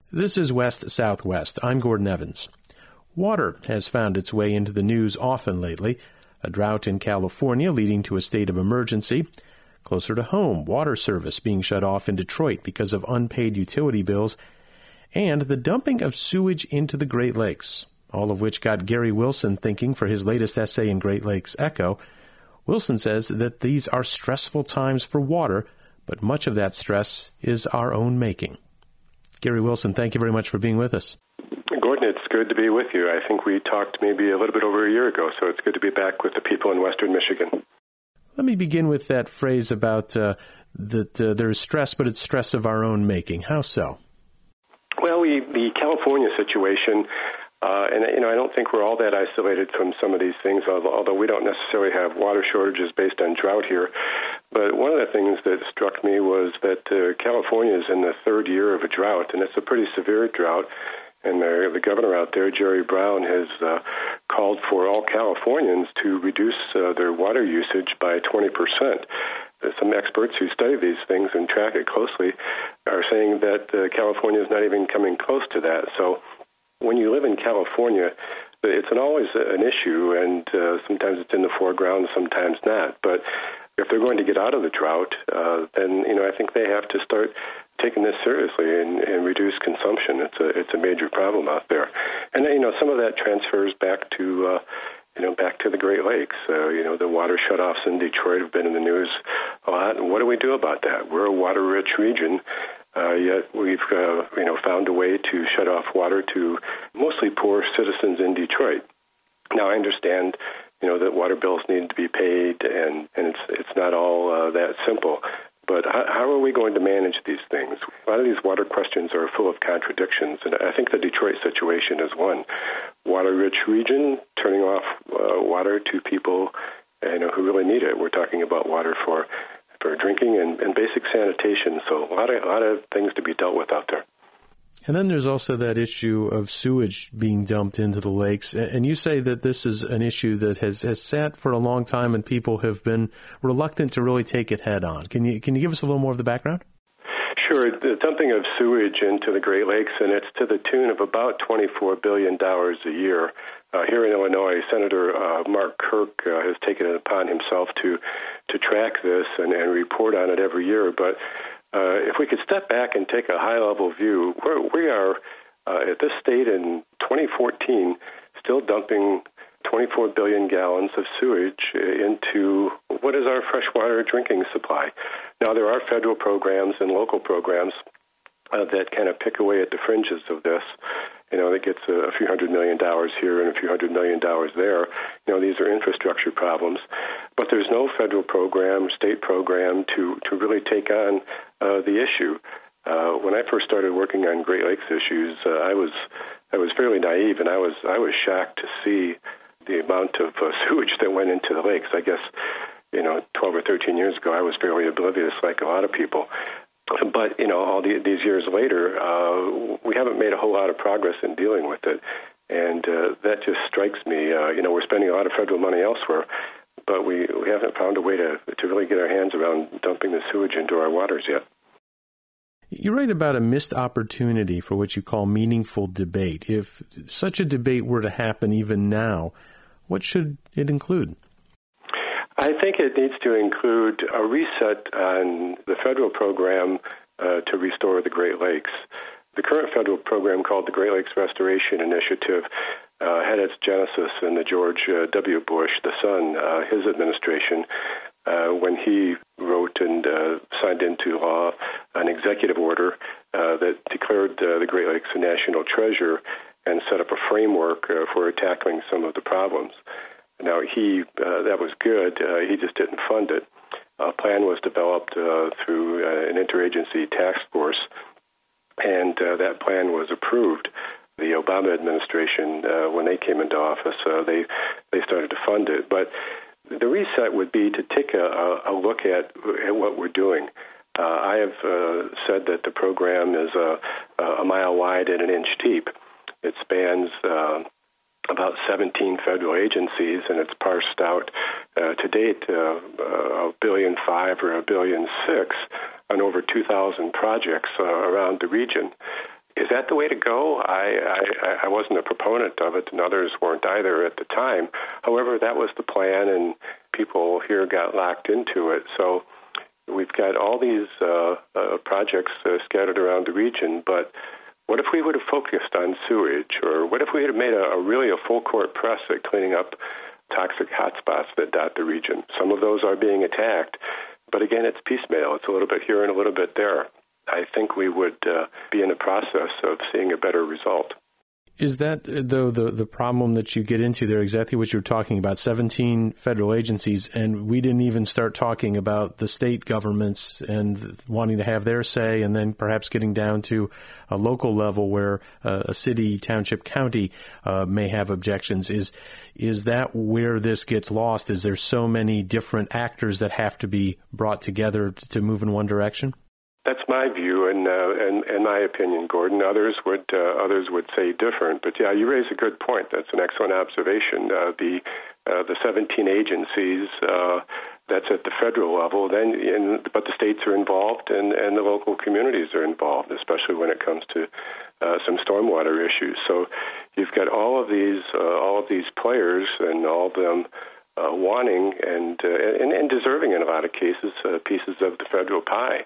This is West Southwest. I'm Gordon Evans. Water has found its way into the news often lately. A drought in California leading to a state of emergency. Closer to home, water service being shut off in Detroit because of unpaid utility bills. And the dumping of sewage into the Great Lakes, all of which got Gary Wilson thinking for his latest essay in Great Lakes Echo. Wilson says that these are stressful times for water, but much of that stress is our own making. Gary Wilson, thank you very much for being with us. Gordon, it's good to be with you. I think we talked maybe a little bit over a year ago, so it's good to be back with the people in Western Michigan. Let me begin with that phrase about that there is stress, but it's stress of our own making. How so? Well, the California situation, and I don't think we're all that isolated from some of these things, although we don't necessarily have water shortages based on drought here. But one of the things that struck me was that California is in the third year of a drought, and it's a pretty severe drought. And the governor out there, Jerry Brown, has called for all Californians to reduce their water usage by 20%. Some experts who study these things and track it closely are saying that California is not even coming close to that. So when you live in California, it's always an issue, and sometimes it's in the foreground, sometimes not. But if they're going to get out of the drought, then I think they have to start taking this seriously and reduce consumption. It's a major problem out there, and some of that transfers back to back to the Great Lakes. The water shutoffs in Detroit have been in the news a lot. And what do we do about that? We're a water-rich region, yet we've found a way to shut off water to mostly poor citizens in Detroit. Now I understand that water bills need to be paid, and it's not all that simple. But how are we going to manage these things? A lot of these water questions are full of contradictions, and I think the Detroit situation is one. Water-rich region, turning off water to people who really need it. We're talking about water for drinking and basic sanitation, so a lot of things to be dealt with out there. And then there's also that issue of sewage being dumped into the lakes. And you say that this is an issue that has sat for a long time and people have been reluctant to really take it head on. Can you give us a little more of the background? Sure. The dumping of sewage into the Great Lakes, and it's to the tune of about $24 billion a year. Here in Illinois, Senator Mark Kirk has taken it upon himself to track this and report on it every year. But if we could step back and take a high-level view, we are at this state in 2014 still dumping 24 billion gallons of sewage into what is our freshwater drinking supply. Now, there are federal programs and local programs that kind of pick away at the fringes of this. That gets a few $100 million here and a few $100 million there. These are infrastructure problems. But there's no federal program, state program to really take on the issue. When I first started working on Great Lakes issues, I was fairly naive, and I was shocked to see the amount of sewage that went into the lakes. I guess 12 or 13 years ago, I was fairly oblivious, like a lot of people. But all these years later, we haven't made a whole lot of progress in dealing with it, and that just strikes me. We're spending a lot of federal money elsewhere, but we haven't found a way to really get our hands around dumping the sewage into our waters yet. You write about a missed opportunity for what you call meaningful debate. If such a debate were to happen even now, what should it include? I think it needs to include a reset on the federal program to restore the Great Lakes. The current federal program, called the Great Lakes Restoration Initiative, had its genesis in the George W. Bush, the son, his administration, when he wrote and signed into law an executive order that declared the Great Lakes a national treasure and set up a framework for tackling some of the problems. Now, that was good. He just didn't fund it. A plan was developed through an interagency task force, and that plan was approved. The Obama administration, when they came into office, they started to fund it. But the reset would be to take a look at what we're doing. I have said that the program is a mile wide and an inch deep. It spans about 17 federal agencies, and it's parsed out to date $1.5 billion or $1.6 billion on over 2,000 projects around the region. Is that the way to go? I wasn't a proponent of it, and others weren't either at the time. However, that was the plan, and people here got locked into it. So we've got all these projects scattered around the region, but what if we would have focused on sewage? Or what if we had made a really full court press at cleaning up toxic hotspots that dot the region? Some of those are being attacked, but again, it's piecemeal. It's a little bit here and a little bit there. I think we would be in the process of seeing a better result. Is that, though, the problem that you get into there, exactly what you're talking about, 17 federal agencies, and we didn't even start talking about the state governments and wanting to have their say, and then perhaps getting down to a local level where a city, township, county may have objections. Is that where this gets lost? Is there so many different actors that have to be brought together to move in one direction? That's my view and my opinion, Gordon. Others would say different. But yeah, you raise a good point. That's an excellent observation. The 17 agencies, that's at the federal level. But the states are involved and the local communities are involved, especially when it comes to some stormwater issues. So you've got all of these players and all of them wanting and deserving in a lot of cases pieces of the federal pie.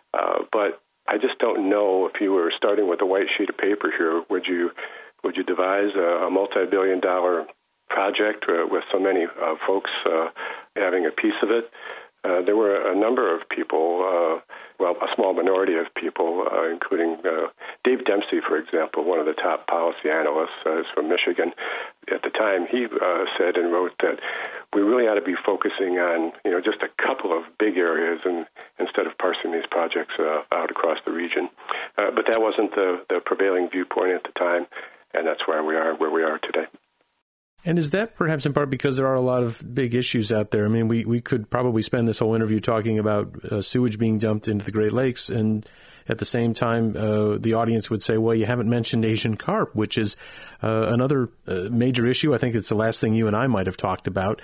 But I just don't know if you were starting with a white sheet of paper here, would you devise a multi-billion-dollar project with so many folks having a piece of it? There were a number of people, a small minority of people, including Dave Dempsey, for example, one of the top policy analysts, is from Michigan. At the time, he said and wrote that we really ought to be focusing on, just a couple of big areas and instead of parsing these projects out across the region. But that wasn't the prevailing viewpoint at the time, and that's why we are where we are today. And is that perhaps in part because there are a lot of big issues out there? I mean, we could probably spend this whole interview talking about sewage being dumped into the Great Lakes, and at the same time, the audience would say, well, you haven't mentioned Asian carp, which is another major issue. I think it's the last thing you and I might have talked about,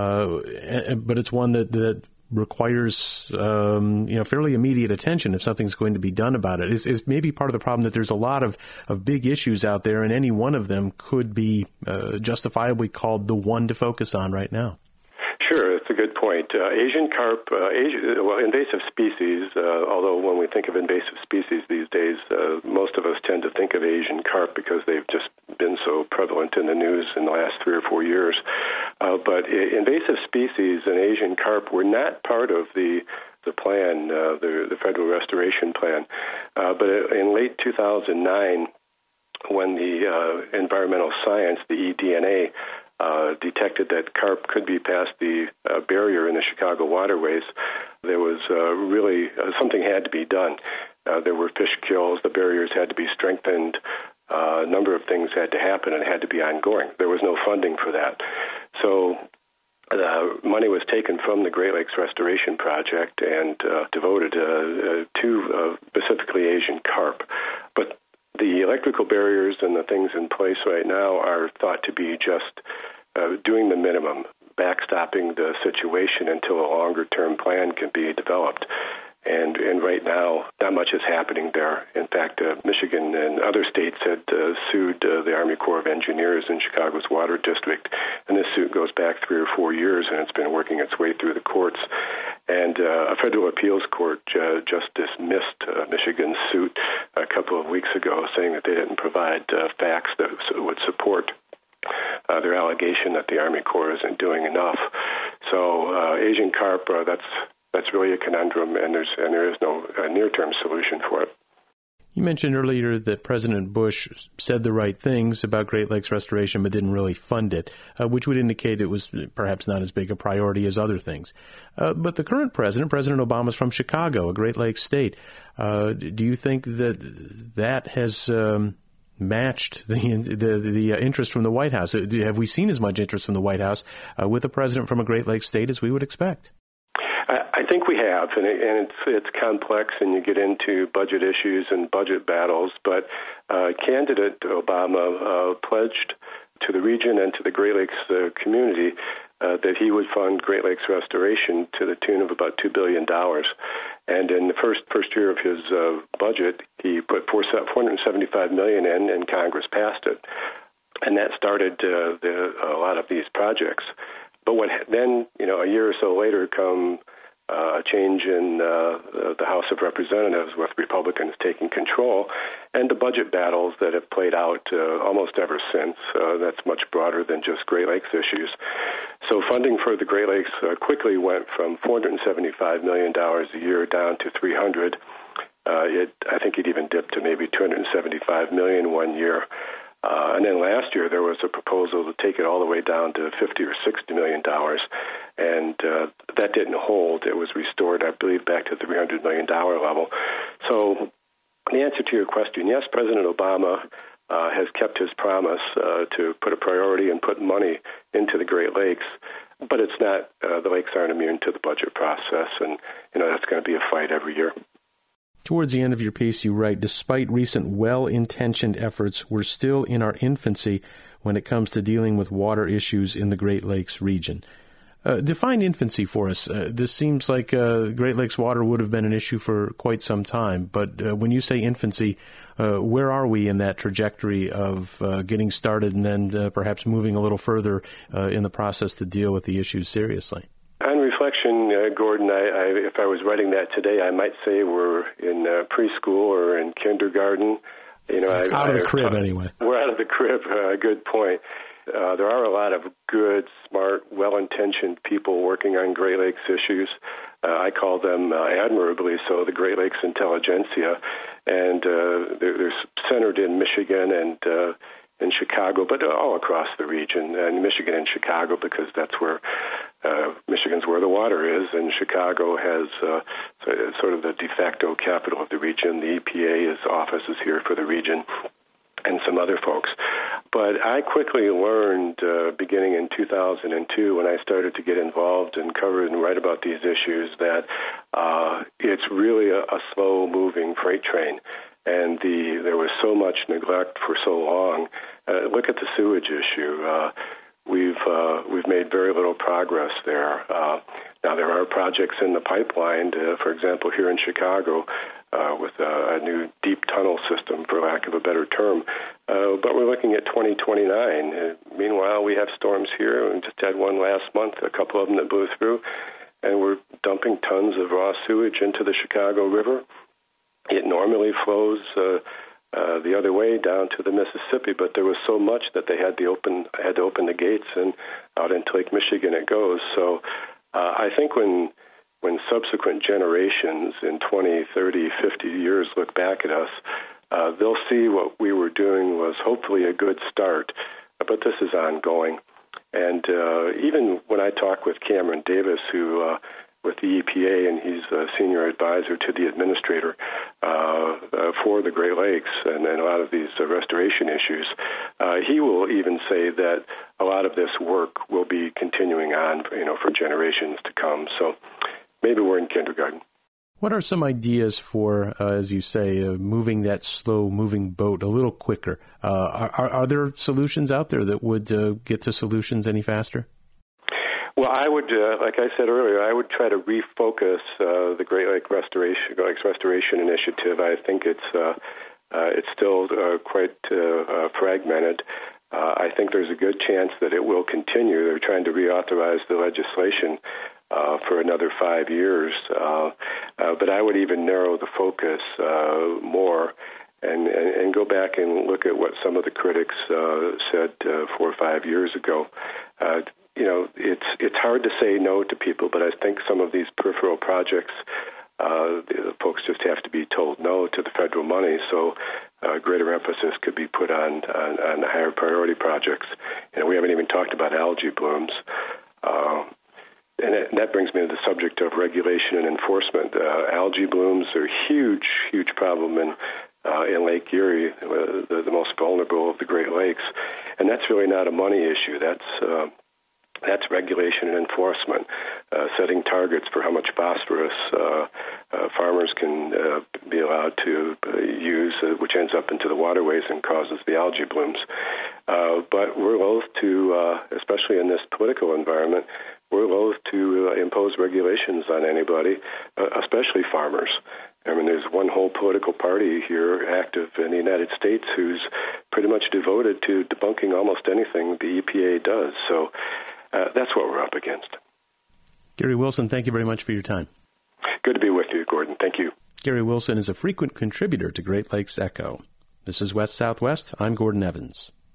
but it's one that requires fairly immediate attention if something's going to be done about it. Is maybe part of the problem that there's a lot of big issues out there, and any one of them could be justifiably called the one to focus on right now. Sure, that's a good point. Asian carp, invasive species, although when we think of invasive species these days, most of us tend to think of Asian carp because they've just been so prevalent in the news in the last 3 or 4 years. But invasive species and Asian carp were not part of the plan, the Federal Restoration Plan. But in late 2009, when the environmental science, the eDNA, detected that carp could be past the barrier in the Chicago waterways, there was really something had to be done. There were fish kills, the barriers had to be strengthened, a number of things had to happen and had to be ongoing. There was no funding for that. So money was taken from the Great Lakes Restoration Project and devoted to specifically Asian carp. But the electrical barriers and the things in place right now are thought to be just doing the minimum, backstopping the situation until a longer-term plan can be developed. And right now, not much is happening there. In fact, Michigan and other states had sued the Army Corps of Engineers in Chicago's Water District, and this suit goes back 3 or 4 years, and it's been working its way through the courts. And a federal appeals court just dismissed Michigan's suit a couple of weeks ago, saying that they didn't provide facts that would support their allegation that the Army Corps isn't doing enough. So Asian carp, that's really a conundrum, and there is no near-term solution for it. You mentioned earlier that President Bush said the right things about Great Lakes restoration but didn't really fund it, which would indicate it was perhaps not as big a priority as other things. But the current president, President Obama, is from Chicago, a Great Lakes state. Do you think that has matched the interest from the White House? Have we seen as much interest from the White House with a president from a Great Lakes state as we would expect? I think we have, and it's complex, and you get into budget issues and budget battles. But candidate Obama pledged to the region and to the Great Lakes community that he would fund Great Lakes restoration to the tune of about $2 billion. And in the first year of his budget, he put $475 million in, and Congress passed it. And that started a lot of these projects. But what then, a year or so later, come a change in the House of Representatives with Republicans taking control, and the budget battles that have played out almost ever since. That's much broader than just Great Lakes issues. So funding for the Great Lakes quickly went from $475 million a year down to $300. I think it even dipped to maybe $275 million one year. And then last year there was a proposal to take it all the way down to $50 or $60 million, and that didn't hold. It was restored, I believe, back to the $300 million level. So the answer to your question, yes, President Obama has kept his promise to put a priority and put money into the Great Lakes, but it's not. The lakes aren't immune to the budget process, and that's going to be a fight every year. Towards the end of your piece, you write, despite recent well-intentioned efforts, we're still in our infancy when it comes to dealing with water issues in the Great Lakes region. Define infancy for us. This seems like Great Lakes water would have been an issue for quite some time, but when you say infancy, where are we in that trajectory of getting started and then perhaps moving a little further in the process to deal with the issues seriously? On reflection, Gordon, if I was writing that today, I might say we're in preschool or in kindergarten. Out of the crib, anyway. We're out of the crib. Good point. There are a lot of good, smart, well-intentioned people working on Great Lakes issues. I call them admirably so, the Great Lakes intelligentsia, and they're centered in Michigan and in Chicago, but all across the region, and Michigan and Chicago, because that's where Michigan's where the water is, and Chicago has sort of the de facto capital of the region. The EPA's office is here for the region, and some other folks. But I quickly learned, beginning in 2002, when I started to get involved and cover and write about these issues, that it's really a slow-moving freight train. And there was so much neglect for so long. Look at the sewage issue. We've made very little progress there. Now there are projects in the pipeline, for example, here in Chicago, with a new deep tunnel system, for lack of a better term. But we're looking at 2029. Meanwhile, we have storms here. We just had one last month, a couple of them that blew through, and we're dumping tons of raw sewage into the Chicago River. It normally flows the other way down to the Mississippi, but there was so much that they had to open the gates, and out into Lake Michigan it goes. So I think when subsequent generations in 20, 30, 50 years look back at us, they'll see what we were doing was hopefully a good start, but this is ongoing. And even when I talk with Cameron Davis, who with the EPA, and he's a senior advisor to the administrator for the Great Lakes and a lot of these restoration issues, he will even say that a lot of this work will be continuing on, for generations to come. So maybe we're in kindergarten. What are some ideas for, as you say, moving that slow-moving boat a little quicker? Are there solutions out there that would get to solutions any faster? Well, I would, like I said earlier, I would try to refocus the Great Lakes Restoration Initiative. I think it's still quite fragmented. I think there's a good chance that it will continue. They're trying to reauthorize the legislation for another 5 years, but I would even narrow the focus more and go back and look at what some of the critics said 4 or 5 years ago. It's hard to say no to people, but I think some of these peripheral projects, the folks just have to be told no to the federal money, so greater emphasis could be put on the higher priority projects. We haven't even talked about algae blooms. And that brings me to the subject of regulation and enforcement. Algae blooms are a huge, huge problem in Lake Erie, the most vulnerable of the Great Lakes. And that's really not a money issue. That's regulation and enforcement, setting targets for how much phosphorus farmers can be allowed to use, which ends up into the waterways and causes the algae blooms. But we're loath to, especially in this political environment, we're loath to impose regulations on anybody, especially farmers. I mean, there's one whole political party here active in the United States who's pretty much devoted to debunking almost anything the EPA does. So that's what we're up against. Gary Wilson, thank you very much for your time. Good to be with you, Gordon. Thank you. Gary Wilson is a frequent contributor to Great Lakes Echo. This is West Southwest. I'm Gordon Evans.